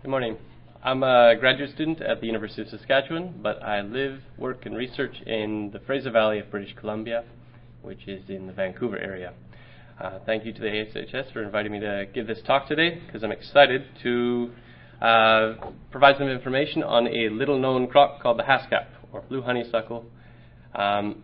Good morning. I'm a graduate student at the University of Saskatchewan, but I live, work, and research in the Fraser Valley of British Columbia, which is in the Vancouver area. Thank you to the ASHS for inviting me to give this talk today, because I'm excited to provide some information on a little-known crop called the haskap, or blue honeysuckle. So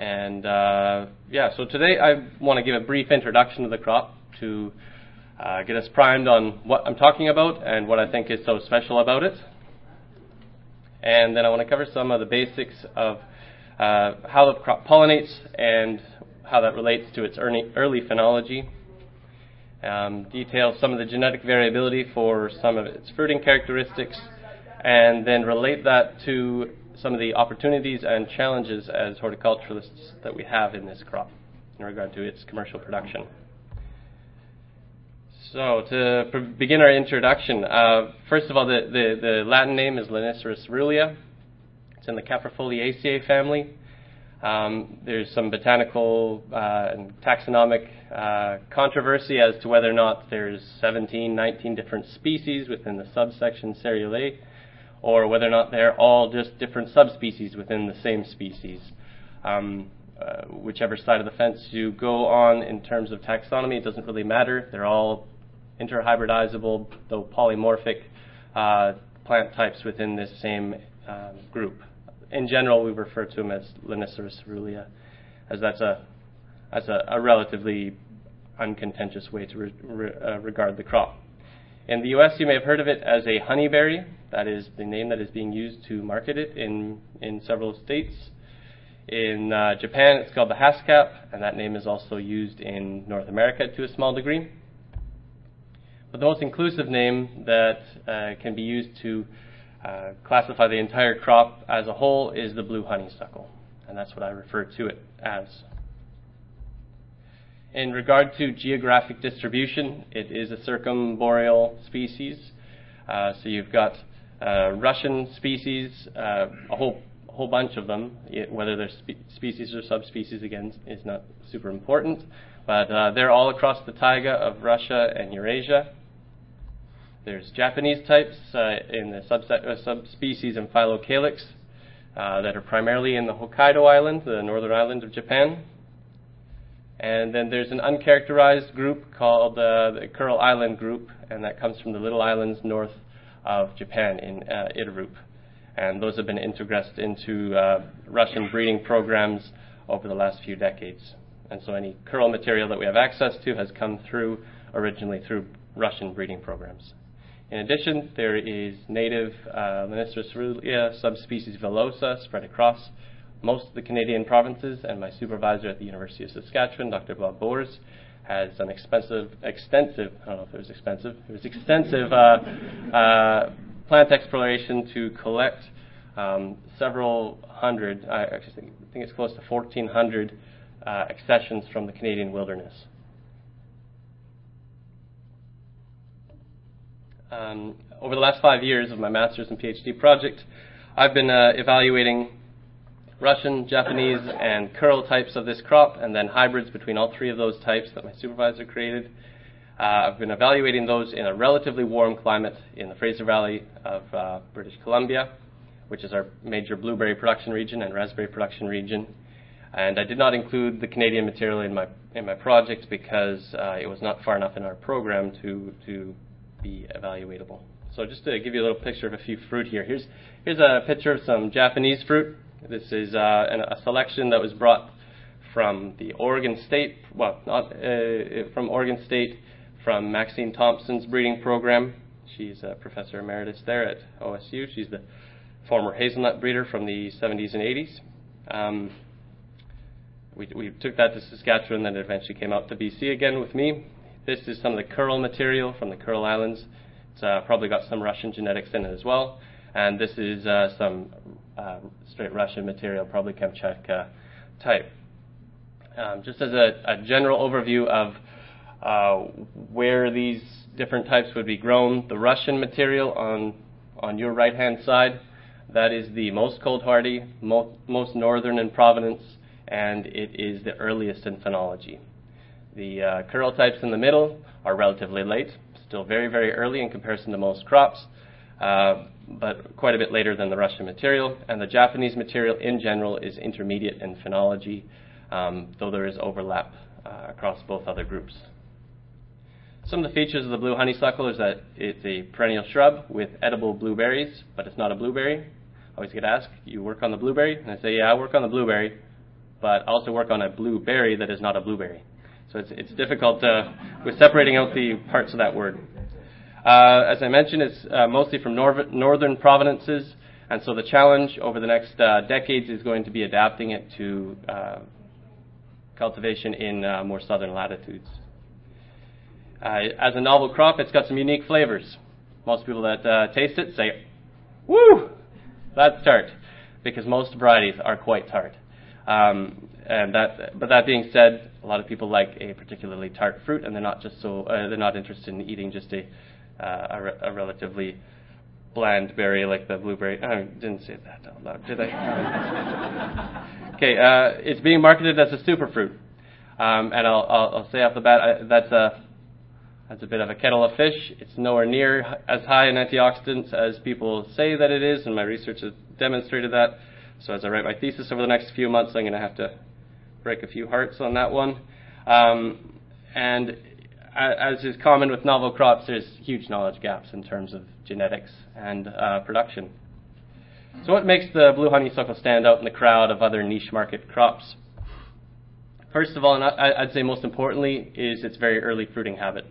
today I want to give a brief introduction to the crop to get us primed on what I'm talking about and what I think is so special about it. And then I want to cover some of the basics of how the crop pollinates and how that relates to its early phenology. Detail some of the genetic variability for some of its fruiting characteristics, and then relate that to some of the opportunities and challenges as horticulturalists that we have in this crop in regard to its commercial production. So to begin our introduction, first of all, the Latin name is Laniceros cerulea. It's in the Caprifoliaceae family. There's some botanical and taxonomic controversy as to whether or not there's 17, 19 different species within the subsection Cerulae, or whether or not they're all just different subspecies within the same species. Whichever side of the fence you go on in terms of taxonomy, it doesn't really matter. They're all interhybridizable, though polymorphic plant types within this same group. In general, we refer to them as Laniceros cerulea, as that's a relatively uncontentious way to regard the crop. In the U.S., you may have heard of it as a honeyberry. That is the name that is being used to market it in several states. In Japan, it's called the haskap, and that name is also used in North America to a small degree. But the most inclusive name that can be used to classify the entire crop as a whole is the blue honeysuckle, and that's what I refer to it as. In regard to geographic distribution, it is a circumboreal species. So you've got Russian species, a whole bunch of them. Whether they're species or subspecies, again, is not super important, but they're all across the taiga of Russia and Eurasia. There's Japanese types in the subspecies Amphilocalyx that are primarily in the Hokkaido Island, the northern island of Japan. And then there's an uncharacterized group called the Kuril Island group, and that comes from the little islands north of Japan in Idarup. And those have been integrated into Russian breeding programs over the last few decades. And so any Kuril material that we have access to has come through originally through Russian breeding programs. In addition, there is native Laniceros cerulea subspecies villosa spread across most of the Canadian provinces, and my supervisor at the University of Saskatchewan, Dr. Bob Boers, has done extensive plant exploration to collect several hundred, I think it's close to 1,400 accessions from the Canadian wilderness. Over the last 5 years of my master's and PhD project, I've been evaluating Russian, Japanese, and Kuril types of this crop, and then hybrids between all three of those types that my supervisor created. I've been evaluating those in a relatively warm climate in the Fraser Valley of British Columbia, which is our major blueberry production region and raspberry production region. And I did not include the Canadian material in my project because it was not far enough in our program to be evaluatable. So just to give you a little picture of a few fruit here. Here's a picture of some Japanese fruit. This is a selection that was brought from the Oregon State, from Oregon State, from Maxine Thompson's breeding program. She's a professor emeritus there at OSU. She's the former hazelnut breeder from the 70s and 80s. We took that to Saskatchewan, then it eventually came out to BC again with me. This is some of the Kuril material from the Kuril Islands. It's probably got some Russian genetics in it as well. And this is some straight Russian material, probably Kamchatka type. Just as a general overview of where these different types would be grown, the Russian material on your right-hand side, that is the most cold hardy, most northern in provenance, and it is the earliest in phenology. The Kuril types in the middle are relatively late, still very, very early in comparison to most crops, but quite a bit later than the Russian material. And the Japanese material in general is intermediate in phenology, though there is overlap across both other groups. Some of the features of the blue honeysuckle is that it's a perennial shrub with edible blueberries, but it's not a blueberry. I always get asked, you work on the blueberry? And I say, yeah, I work on the blueberry, but I also work on a blueberry that is not a blueberry. So it's difficult with separating out the parts of that word. As I mentioned, it's mostly from northern provenances, and so the challenge over the next decades is going to be adapting it to cultivation in more southern latitudes. As a novel crop, it's got some unique flavors. Most people that taste it say, woo, that's tart, because most varieties are quite tart. But that being said, a lot of people like a particularly tart fruit, and they're not interested in eating just a relatively bland berry like the blueberry. I didn't say that out loud, did I? Okay, it's being marketed as a superfruit, and I'll say off the bat that's a bit of a kettle of fish. It's nowhere near as high in antioxidants as people say that it is, and my research has demonstrated that. So as I write my thesis over the next few months, I'm going to have to break a few hearts on that one. And as is common with novel crops, there's huge knowledge gaps in terms of genetics and production. So what makes the blue honeysuckle stand out in the crowd of other niche market crops? First of all, and I'd say most importantly, is its very early fruiting habit.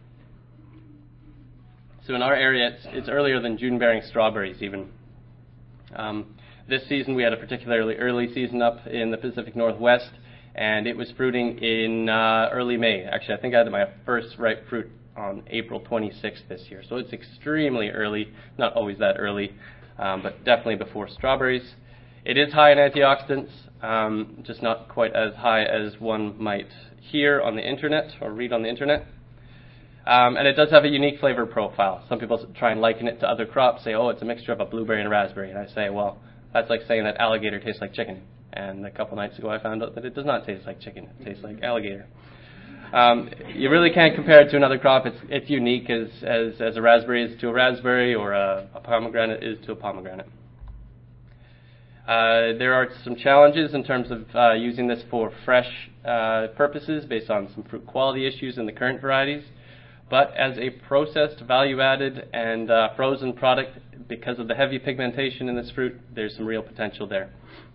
So in our area, it's earlier than June-bearing strawberries even. This season we had a particularly early season up in the Pacific Northwest, and it was fruiting in early May. Actually, I think I had my first ripe fruit on April 26th this year. So it's extremely early, not always that early, but definitely before strawberries. It is high in antioxidants, just not quite as high as one might hear on the internet or read on the internet. And it does have a unique flavor profile. Some people try and liken it to other crops, say, oh, it's a mixture of a blueberry and a raspberry. And I say, well, that's like saying that alligator tastes like chicken. And a couple nights ago I found out that it does not taste like chicken. It tastes like alligator. You really can't compare it to another crop. It's unique as a raspberry is to a raspberry, or a pomegranate is to a pomegranate. There are some challenges in terms of using this for fresh purposes based on some fruit quality issues in the current varieties. But as a processed, value-added, and frozen product, because of the heavy pigmentation in this fruit, there's some real potential there.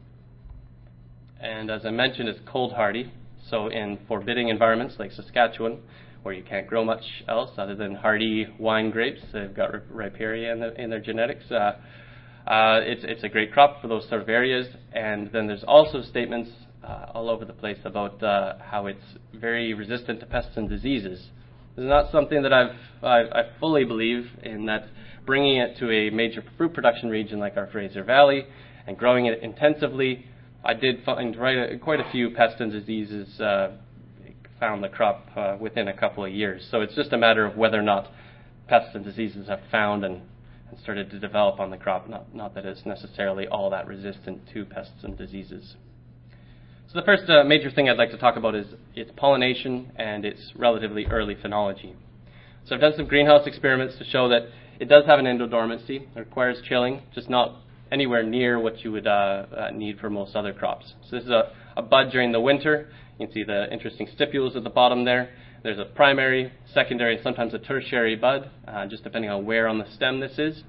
And as I mentioned, it's cold hardy. So in forbidding environments like Saskatchewan, where you can't grow much else other than hardy wine grapes, they've got Riparia in their genetics. It's a great crop for those sort of areas. And then there's also statements all over the place about how it's very resistant to pests and diseases. This is not something that I fully believe in, that bringing it to a major fruit production region like our Fraser Valley and growing it intensively, I did find quite a few pests and diseases found the crop within a couple of years. So it's just a matter of whether or not pests and diseases have found and started to develop on the crop, not that it's necessarily all that resistant to pests and diseases. So the first major thing I'd like to talk about is its pollination and its relatively early phenology. So I've done some greenhouse experiments to show that it does have an endodormancy. It requires chilling, just not anywhere near what you would need for most other crops. So this is a bud during the winter. You can see the interesting stipules at the bottom there. There's a primary, secondary, and sometimes a tertiary bud, just depending on where on the stem this is.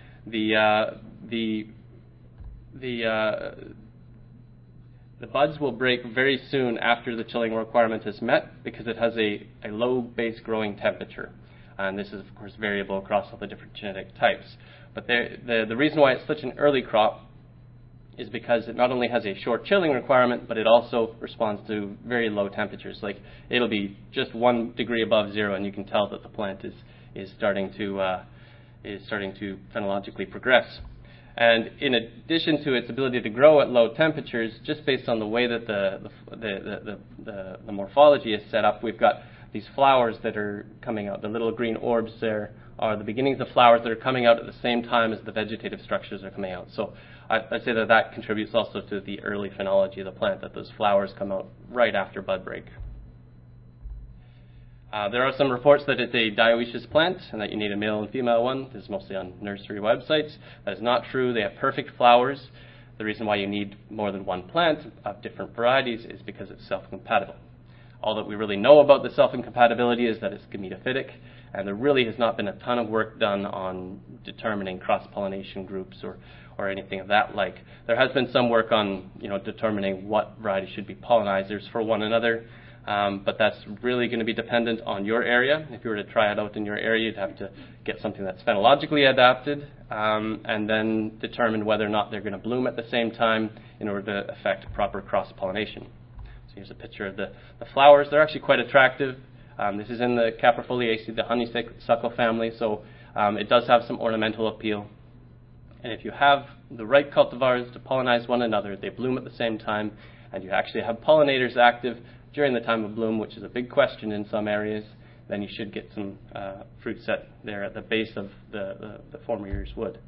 The buds will break very soon after the chilling requirement is met because it has a low base growing temperature. And this is, of course, variable across all the different genetic types. But the reason why it's such an early crop is because it not only has a short chilling requirement, but it also responds to very low temperatures. Like, it'll be just 1 degree above zero, and you can tell that the plant is starting to phenologically progress. And in addition to its ability to grow at low temperatures, just based on the way that the morphology is set up, we've got these flowers that are coming out. The little green orbs there are the beginnings of flowers that are coming out at the same time as the vegetative structures are coming out. So I'd say that contributes also to the early phenology of the plant, that those flowers come out right after bud break. There are some reports that it's a dioecious plant and that you need a male and female one. This is mostly on nursery websites. That is not true. They have perfect flowers. The reason why you need more than one plant of different varieties is because it's self-compatible. All that we really know about the self-incompatibility is that it's gametophytic, and there really has not been a ton of work done on determining cross-pollination groups or anything of that like. There has been some work on determining what varieties should be pollinizers for one another, but that's really going to be dependent on your area. If you were to try it out in your area, you'd have to get something that's phenologically adapted and then determine whether or not they're going to bloom at the same time in order to affect proper cross-pollination. So here's a picture of the flowers. They're actually quite attractive. This is in the Caprifoliaceae, the honeysuckle family, so it does have some ornamental appeal. And if you have the right cultivars to pollinize one another, they bloom at the same time, and you actually have pollinators active during the time of bloom, which is a big question in some areas, then you should get some fruit set there at the base of the former year's wood.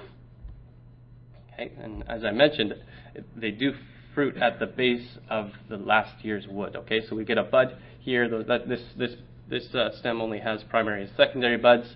Okay, and as I mentioned, they do fruit at the base of the last year's wood. Okay, so we get a bud here. This stem only has primary and secondary buds.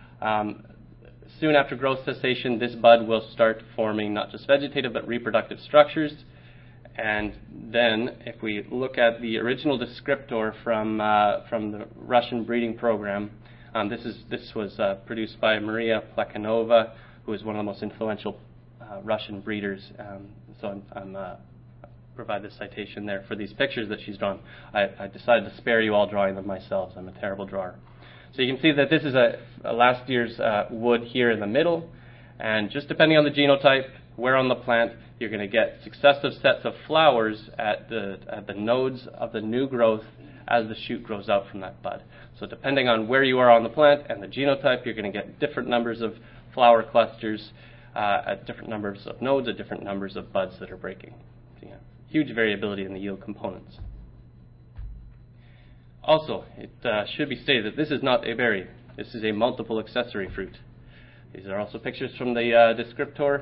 Soon after growth cessation, this bud will start forming not just vegetative but reproductive structures. And then, if we look at the original descriptor from the Russian breeding program, this was produced by Maria Plekhanova, who is one of the most influential Russian breeders. So I'm provide the citation there for these pictures that she's drawn. I decided to spare you all drawing them myself. I'm a terrible drawer. So you can see that this is a last year's wood here in the middle, and just depending on the genotype, where on the plant, you're going to get successive sets of flowers at the nodes of the new growth as the shoot grows out from that bud. So depending on where you are on the plant and the genotype, you're going to get different numbers of flower clusters at different numbers of nodes, at different numbers of buds that are breaking. So, yeah, huge variability in the yield components. Also, it should be stated that this is not a berry. This is a multiple accessory fruit. These are also pictures from the descriptor.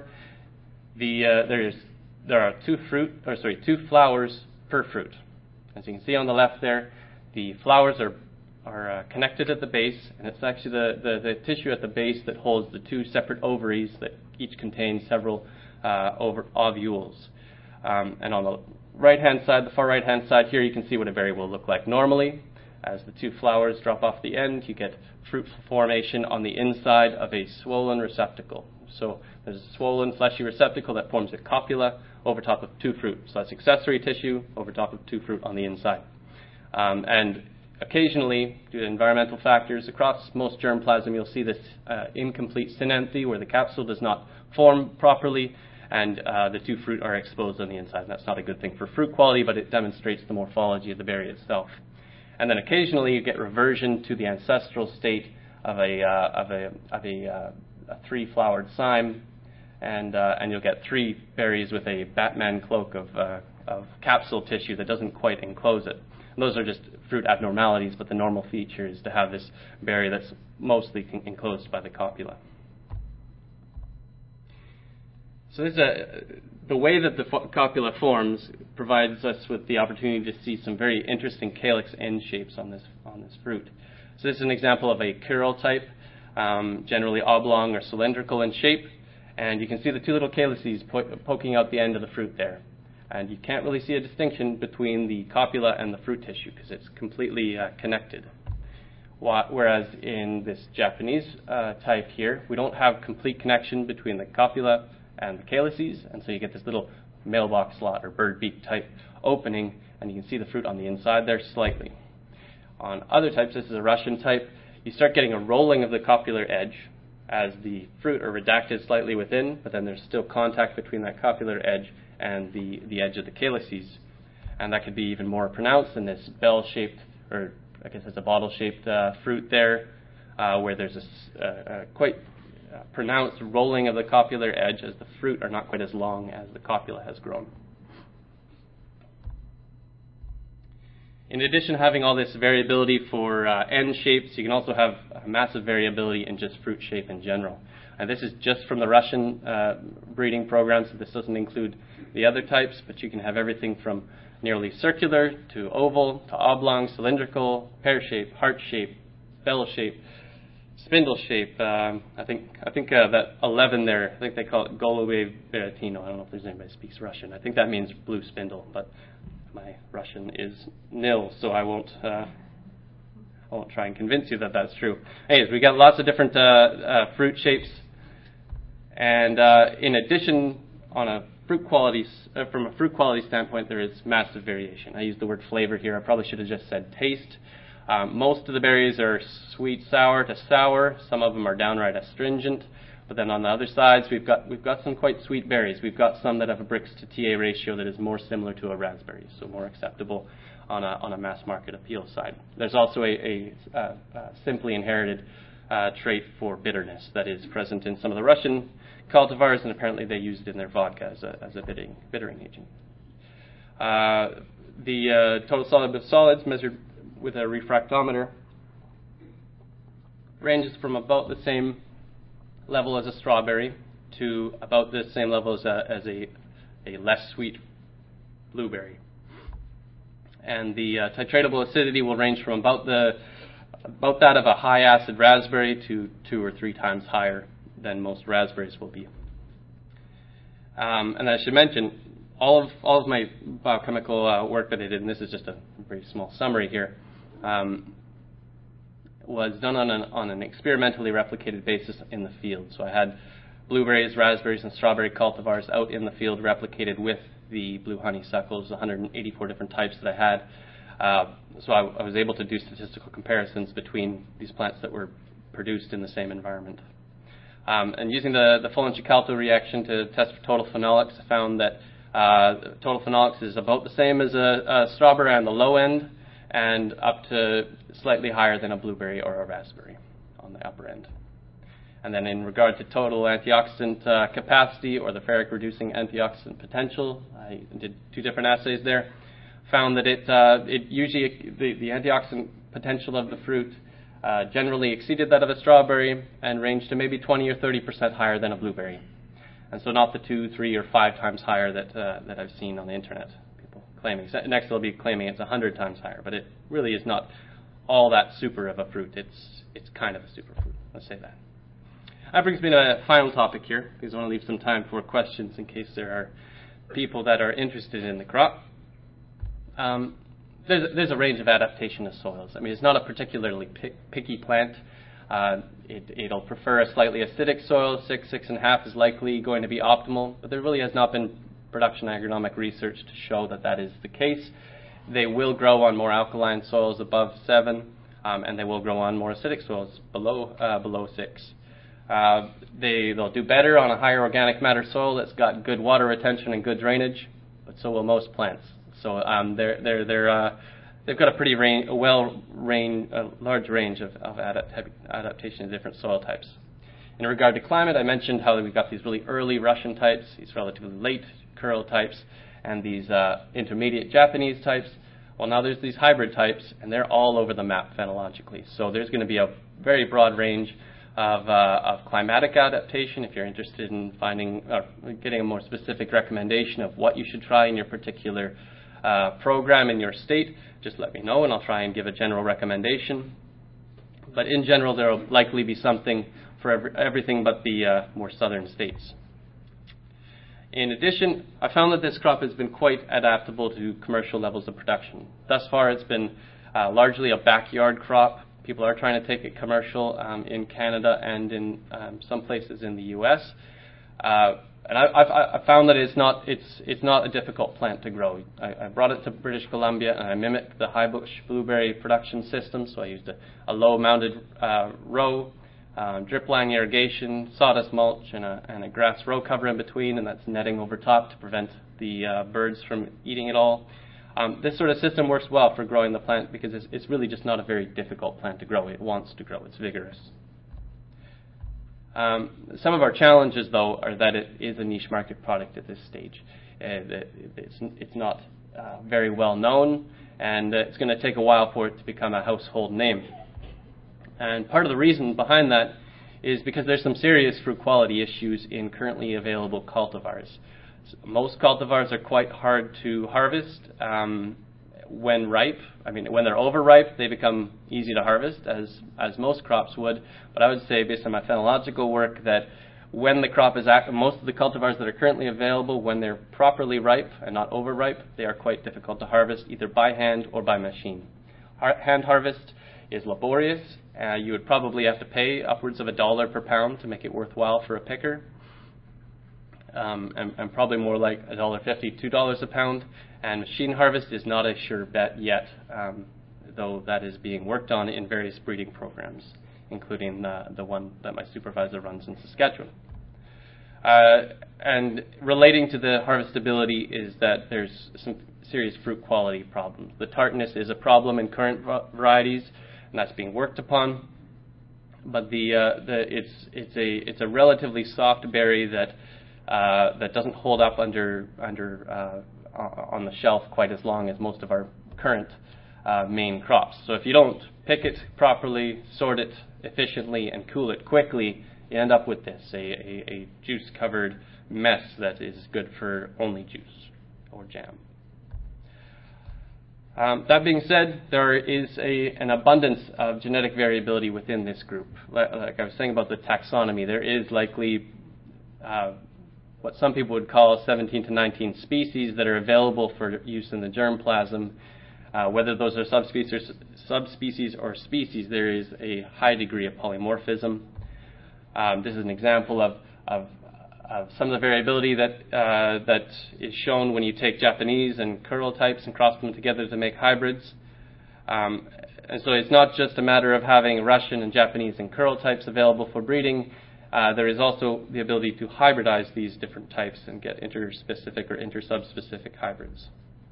There are two flowers per fruit. As you can see on the left there, the flowers are connected at the base, and it's actually the tissue at the base that holds the two separate ovaries that each contain several ovules. And on the right-hand side, the far right-hand side here, you can see what a berry will look like normally. As the two flowers drop off the end, you get fruit formation on the inside of a swollen receptacle. So there's a swollen, fleshy receptacle that forms a copula over top of two fruit. So that's accessory tissue over top of two fruit on the inside. And occasionally, due to environmental factors, across most germplasm, you'll see this incomplete synanthy where the capsule does not form properly, and the two fruit are exposed on the inside. And that's not a good thing for fruit quality, but it demonstrates the morphology of the berry itself. And then occasionally you get reversion to the ancestral state of a three-flowered cyme, and you'll get three berries with a Batman cloak of capsule tissue that doesn't quite enclose it. And those are just fruit abnormalities, but the normal feature is to have this berry that's mostly enclosed by the copula. So the way that the copula forms provides us with the opportunity to see some very interesting calyx end shapes on this fruit. So this is an example of a curl type, generally oblong or cylindrical in shape, and you can see the two little calyces poking out the end of the fruit there. And you can't really see a distinction between the copula and the fruit tissue because it's completely connected. Whereas in this Japanese type here, we don't have complete connection between the copula and the calyces, and so you get this little mailbox slot or bird beak type opening, and you can see the fruit on the inside there slightly. On other types, this is a Russian type, you start getting a rolling of the copular edge as the fruit are redacted slightly within, but then there's still contact between that copular edge and the edge of the calyces. And that could be even more pronounced in this bell-shaped, or I guess it's a bottle-shaped fruit there, where there's a quite pronounced rolling of the copular edge as the fruit are not quite as long as the copula has grown. In addition to having all this variability for end shapes, you can also have massive variability in just fruit shape in general. And this is just from the Russian breeding program, so this doesn't include the other types, but you can have everything from nearly circular to oval to oblong, cylindrical, pear-shaped, heart-shaped, bell-shaped, spindle-shaped. I think that 11 there, I think they call it Golubey Veretino. I don't know if there's anybody who speaks Russian. I think that means blue spindle, but my Russian is nil, so I won't try and convince you that that's true. Anyways, we got lots of different fruit shapes, and in addition, on a fruit quality, from a fruit quality standpoint, there is massive variation. I use the word flavor here. I probably should have just said taste. Most of the berries are sweet sour to sour. Some of them are downright astringent. But then on the other sides, we've got some quite sweet berries. We've got some that have a Brix to TA ratio that is more similar to a raspberry, so more acceptable on a mass market appeal side. There's also a simply inherited trait for bitterness that is present in some of the Russian cultivars, and apparently they use it in their vodka as a bittering agent. The total soluble solids measured with a refractometer ranges from about the same level as a strawberry to about the same level as a less sweet blueberry. And the titratable acidity will range from about that of a high acid raspberry to 2 or 3 times higher than most raspberries will be. And I should mention, all of my biochemical work that I did, and this is just a very small summary here, was done on an experimentally replicated basis in the field. So I had blueberries, raspberries, and strawberry cultivars out in the field replicated with the blue honeysuckles, 184 different types that I had. So I was able to do statistical comparisons between these plants that were produced in the same environment. And using the Follen-Cicalto reaction to test for total phenolics, I found that total phenolics is about the same as a strawberry on the low end, and up to slightly higher than a blueberry or a raspberry on the upper end. And then in regard to total antioxidant capacity or the ferric reducing antioxidant potential, I did 2 different assays there. Found that it usually, the antioxidant potential of the fruit generally exceeded that of a strawberry and ranged to maybe 20 or 30% higher than a blueberry. And so not the 2, 3, or 5 times higher that I've seen on the internet. Claiming. Next they'll be claiming it's 100 times higher, but it really is not all that super of a fruit. It's kind of a super fruit, let's say that. That brings me to a final topic here, because I want to leave some time for questions in case there are people that are interested in the crop. There's a range of adaptation to soils. I mean, it's not a particularly picky plant. It'll prefer a slightly acidic soil. 6.5 is likely going to be optimal, but there really has not been production agronomic research to show that is the case. They will grow on more alkaline soils above 7, and they will grow on more acidic soils below 6. They'll do better on a higher organic matter soil that's got good water retention and good drainage, but so will most plants. So they've got a pretty large range of adaptation to different soil types. In regard to climate, I mentioned how we've got these really early Russian types, these relatively late Kuril types, and these intermediate Japanese types. Well, now there's these hybrid types, and they're all over the map phenologically. So there's going to be a very broad range of climatic adaptation. If you're interested in getting a more specific recommendation of what you should try in your particular program in your state, just let me know, and I'll try and give a general recommendation. But in general, there will likely be something for everything but the more southern states. In addition, I found that this crop has been quite adaptable to commercial levels of production. Thus far, it's been largely a backyard crop. People are trying to take it commercial in Canada and in some places in the U.S. And I found that it's not a difficult plant to grow. I brought it to British Columbia and I mimicked the high bush blueberry production system. So I used a low mounded row, drip line irrigation, sawdust mulch, and a grass row cover in between, and that's netting over top to prevent the birds from eating it all. This sort of system works well for growing the plant because it's really just not a very difficult plant to grow. It wants to grow. It's vigorous. Some of our challenges, though, are that it is a niche market product at this stage. It's not very well known, and it's going to take a while for it to become a household name. And part of the reason behind that is because there's some serious fruit quality issues in currently available cultivars. Most cultivars are quite hard to harvest when ripe. I mean, when they're overripe, they become easy to harvest, as most crops would. But I would say, based on my phenological work, that when the crop is most of the cultivars that are currently available, when they're properly ripe and not overripe, they are quite difficult to harvest, either by hand or by machine. Hand harvest is laborious. You would probably have to pay upwards of $1 per pound to make it worthwhile for a picker, and probably more like $1.50, $2 a pound. And machine harvest is not a sure bet yet, though that is being worked on in various breeding programs, including the one that my supervisor runs in Saskatchewan. And relating to the harvestability is that there's some serious fruit quality problems. The tartness is a problem in current varieties, and that's being worked upon. But it's a relatively soft berry that doesn't hold up on the shelf quite as long as most of our current main crops. So if you don't pick it properly, sort it efficiently, and cool it quickly, you end up with this, a juice-covered mess that is good for only juice or jam. That being said, there is an abundance of genetic variability within this group. Like I was saying about the taxonomy, there is likely what some people would call 17 to 19 species that are available for use in the germplasm. Whether those are subspecies or species, there is a high degree of polymorphism. This is an example of some of the variability that is shown when you take Japanese and Kurl types and cross them together to make hybrids. And so it's not just a matter of having Russian and Japanese and Kurl types available for breeding. There is also the ability to hybridize these different types and get interspecific or intersubspecific hybrids.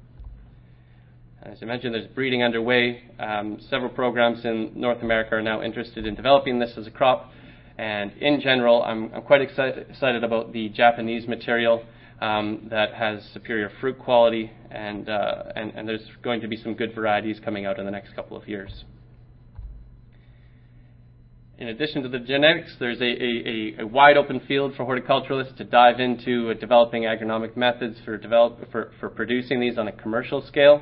As I mentioned, there's breeding underway. Several programs in North America are now interested in developing this as a crop. And in general, I'm quite excited about the Japanese material that has superior fruit quality, and there's going to be some good varieties coming out in the next couple of years. In addition to the genetics, there's a wide open field for horticulturalists to dive into developing agronomic methods for producing these on a commercial scale.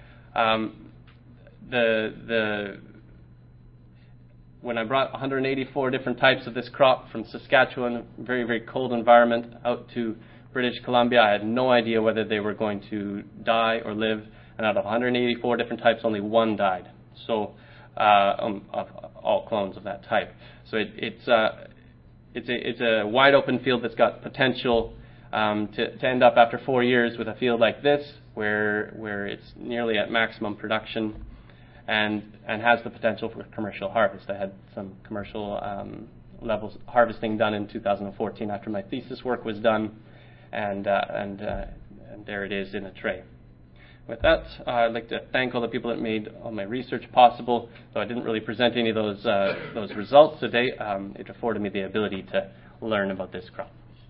When I brought 184 different types of this crop from Saskatchewan, very, very cold environment, out to British Columbia, I had no idea whether they were going to die or live. And out of 184 different types, only one died. So, of all clones of that type. So it's a wide open field that's got potential to end up after 4 years with a field like this, where it's nearly at maximum production. And has the potential for commercial harvest. I had some commercial levels harvesting done in 2014 after my thesis work was done, and there it is in a tray. With that, I'd like to thank all the people that made all my research possible. Though I didn't really present any of those results today, it afforded me the ability to learn about this crop.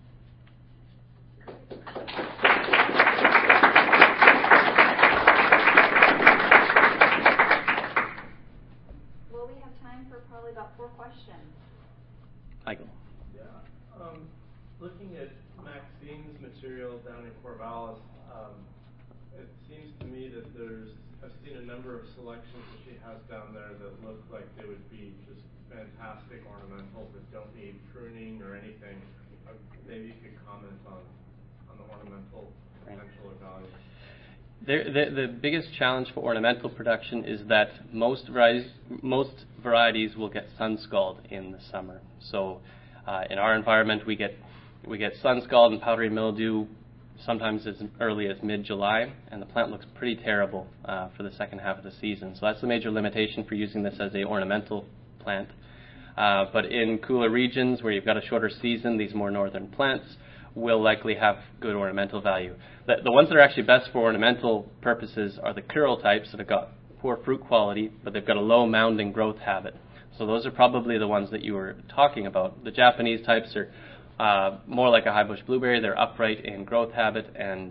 Probably about 4 questions. Michael. Yeah. Looking at Maxine's material down in Corvallis, it seems to me that I've seen a number of selections that she has down there that look like they would be just fantastic ornamentals that don't need pruning or anything. Maybe you could comment on the ornamental potential or value. The biggest challenge for ornamental production is that most varieties will get sun scald in the summer. So in our environment, we get sun scald and powdery mildew sometimes as early as mid-July, and the plant looks pretty terrible for the second half of the season. So that's the major limitation for using this as an ornamental plant. But in cooler regions where you've got a shorter season, these more northern plants will likely have good ornamental value. The ones that are actually best for ornamental purposes are the Kurl types that have got poor fruit quality, but they've got a low mounding growth habit. So those are probably the ones that you were talking about. The Japanese types are more like a high bush blueberry. They're upright in growth habit, and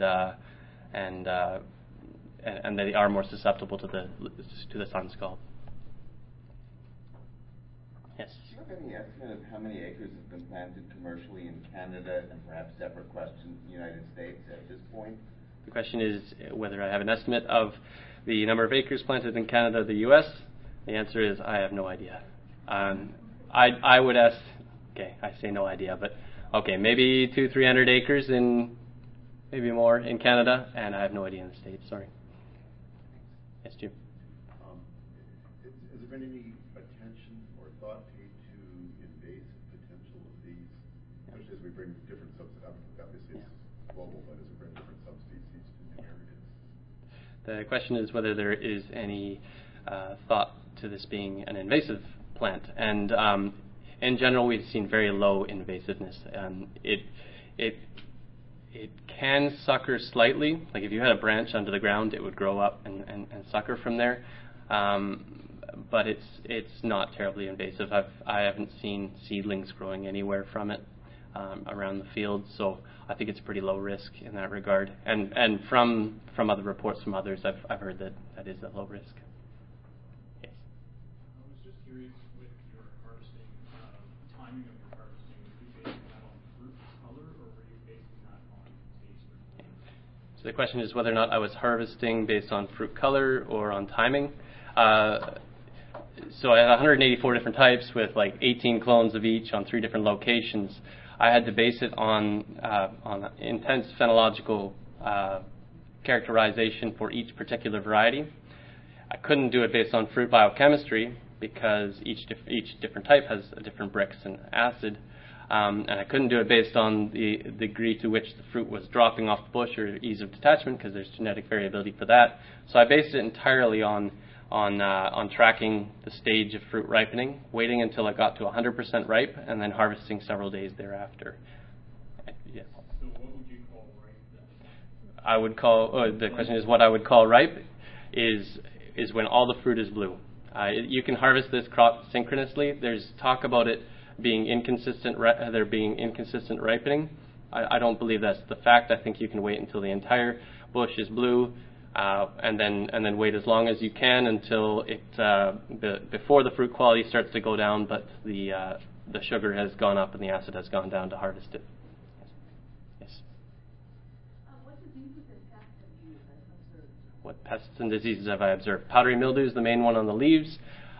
they are more susceptible to the sun scald. Yes. Do you have any estimate of how many acres have been planted commercially in Canada, and perhaps separate question, the United States at this point? The question is whether I have an estimate of the number of acres planted in Canada, the U.S. The answer is I have no idea. I would ask, okay, I say no idea, but okay, maybe 200-300 acres in, maybe more in Canada, and I have no idea in the States, sorry. Yes, Jim? Has there been any attention or thought paid to invasive potential of these, especially as we bring different obviously it's global, but as we bring different subspecies to new areas? The question is whether there is any thought to this being an invasive plant, and in general we've seen very low invasiveness. It can sucker slightly, like if you had a branch under the ground it would grow up and sucker from there, but it's not terribly invasive. I haven't seen seedlings growing anywhere from it around the field, so I think it's pretty low risk in that regard. And from other reports from others, I've heard that is a low risk. Yes. I was just curious with your harvesting, timing of your harvesting. Were you basing that on fruit color, or were you basing that on taste or flavor? So the question is whether or not I was harvesting based on fruit color or on timing. So I had 184 different types with like 18 clones of each on 3 different locations. I had to base it on intense phenological characterization for each particular variety. I couldn't do it based on fruit biochemistry because each different type has a different Brix and acid, and I couldn't do it based on the degree to which the fruit was dropping off the bush or ease of detachment because there's genetic variability for that. So I based it entirely on tracking the stage of fruit ripening, waiting until it got to 100% ripe, and then harvesting several days thereafter. Yeah. So what would you call ripe then? I would call, the question is what I would call ripe is when all the fruit is blue. You can harvest this crop synchronously. There's talk about it being inconsistent, there being inconsistent ripening. I don't believe that's the fact. I think you can wait until the entire bush is blue, and then wait as long as you can until it before the fruit quality starts to go down, but the sugar has gone up and the acid has gone down to harvest it. Yes. What diseases and pests have you observed? What pests and diseases have I observed? Powdery mildew is the main one on the leaves.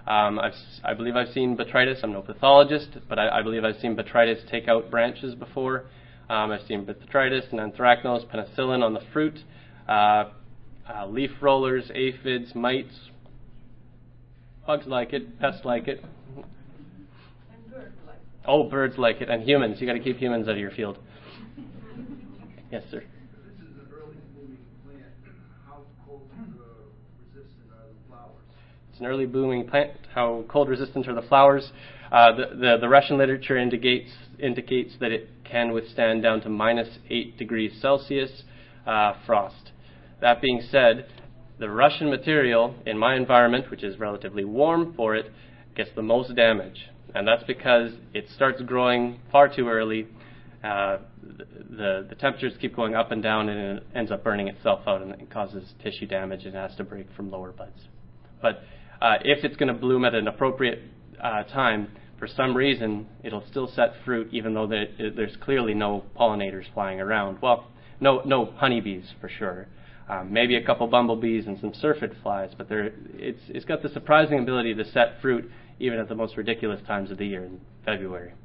I believe I've seen botrytis. I'm no pathologist, but I believe I've seen botrytis take out branches before. I've seen botrytis and anthracnose, penicillin on the fruit. Leaf rollers, aphids, mites, bugs like it, pests like it. And birds like it. Oh, birds like it, and humans. You got to keep humans out of your field. Yes, sir. This is an early blooming plant. How cold resistant are the flowers? It's an early blooming plant. How cold resistant are the flowers? The Russian literature indicates that it can withstand down to -8 degrees Celsius frost. That being said, the Russian material in my environment, which is relatively warm for it, gets the most damage. And that's because it starts growing far too early. The temperatures keep going up and down, and it ends up burning itself out, and it causes tissue damage and has to break from lower buds. But if it's going to bloom at an appropriate time, for some reason, it'll still set fruit, even though there's clearly no pollinators flying around. Well, no honeybees for sure. Maybe a couple bumblebees and some syrphid flies, but it's got the surprising ability to set fruit even at the most ridiculous times of the year in February.